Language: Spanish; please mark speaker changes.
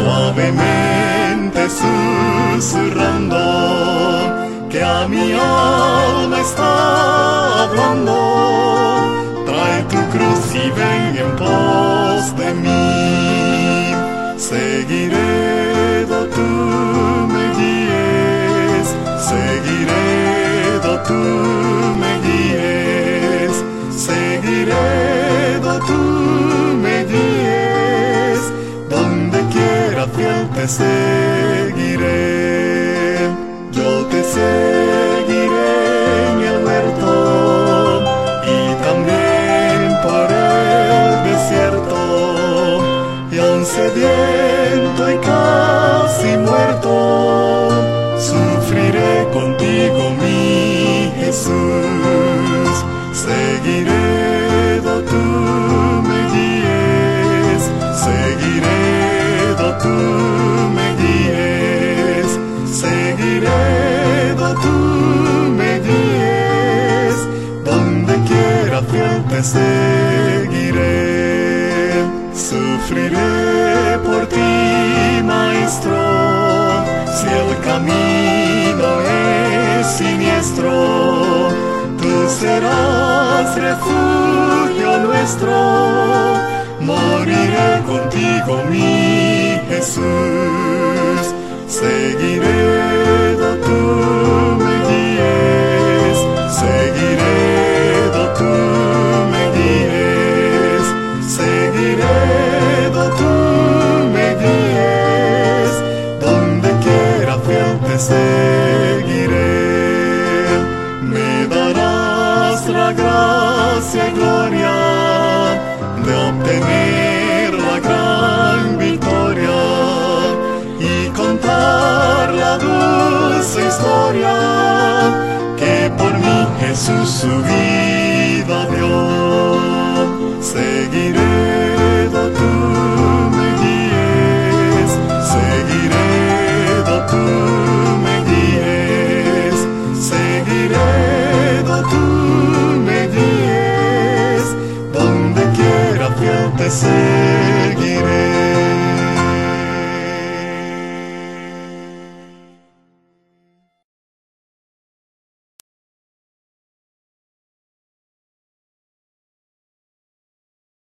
Speaker 1: suavemente susurrando, que a mi alma está hablando. Trae tu cruz y ven en pos de mí. Seguiré do tú me guíes, seguiré do tú me guíes, seguiré do tú me guíes, donde quiera fiel te seguiré. Yo te seguiré en el huerto y también por el desierto, y aun sediento y casi muerto, sufriré contigo, mi Jesús. Seguiré do tú me guíes, seguiré do tú me guíes, seguiré do tú me guíes, donde quiera fiel te seguiré. Sufriré por ti, Maestro, si el camino es siniestro, tú serás refugio nuestro. Moriré contigo, mi Jesús. Seguiré do tú me guíes, seguiré do tú me guíes, seguiré do tú me guíes, donde quiera fiel te seguiré. Me darás la gracia y gloria de obtener la gran victoria y contar la dulce historia que por mí Jesús su vida dio. Seguiré do tú me guíes, seguiré do tú me guíes, seguiré do tú me guíes, donde quiera fiel te seguiré.